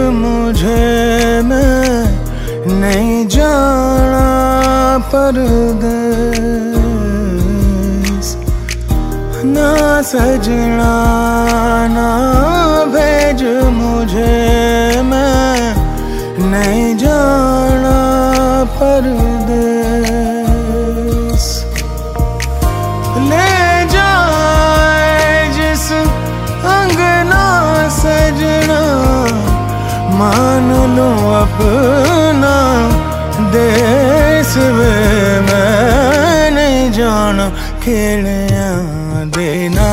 मुझे मैं नहीं जाना परदेस, ना सजना ना भेज मुझे मैं नहीं जाना परदेस। ले जाए जिस अंगना सजना, मान लो अपना देश वे मैं नहीं जाना खेलिया देना,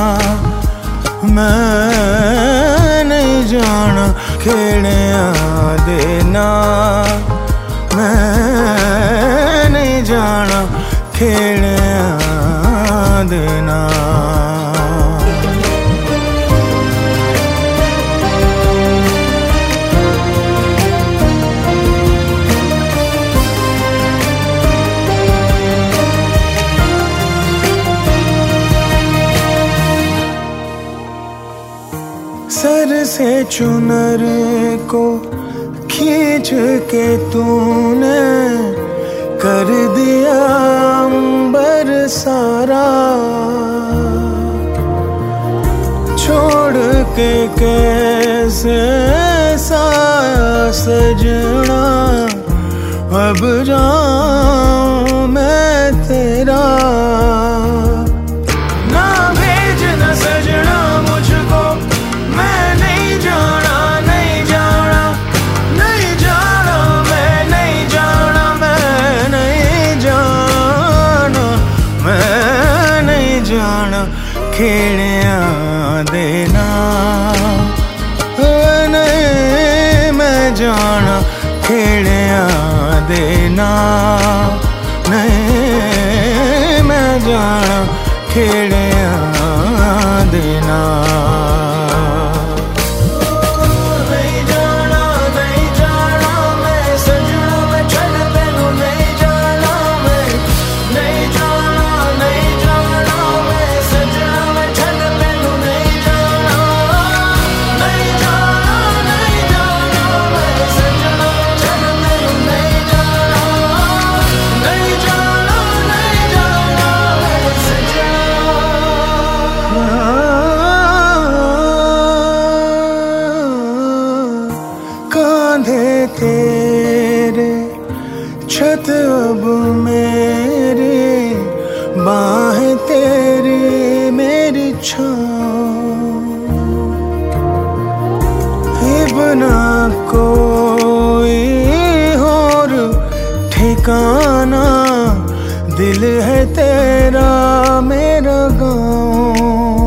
मैं नहीं जाना खेलिया देना, मैं नहीं जाना खेलिया देना। सर से चुनर को खींच के तूने कर दिया अंबर सारा, छोड़ के कैसे साया सजना, अब जाऊं मैं तेरा। ना भेज ना सजना मुझको, मैं नहीं जाना नहीं जाना नहीं जाना, मैं नहीं जाना मैं नहीं जाना, मैं नहीं जाना खेलिया देना, नहीं मैं जाना खेलिया देना, नहीं मैं जाना खेलिया देना। कांधे तेरे छत अब मेरी, बाहें तेरी मेरी छाँव, बिना कोई और ठिकाना, दिल है तेरा मेरा गाँव।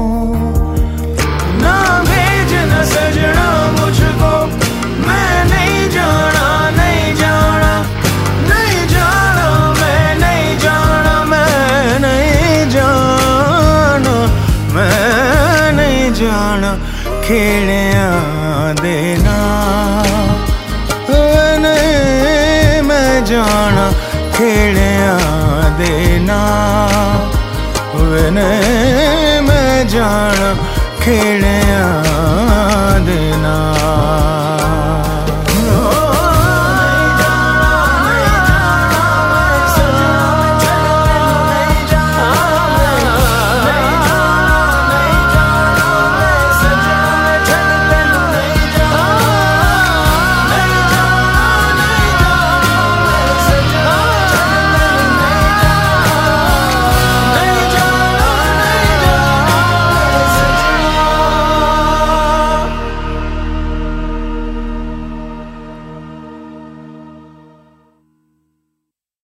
ना भेज ना सजना मुझको, मैं नहीं जाना नहीं जाना नहीं जाना, मैं नहीं जाना मैं नहीं जाना, मैं नहीं जाना खेलिया देना, नहीं मैं जाना खेलिया देना, नहीं मैं जाना खेलिया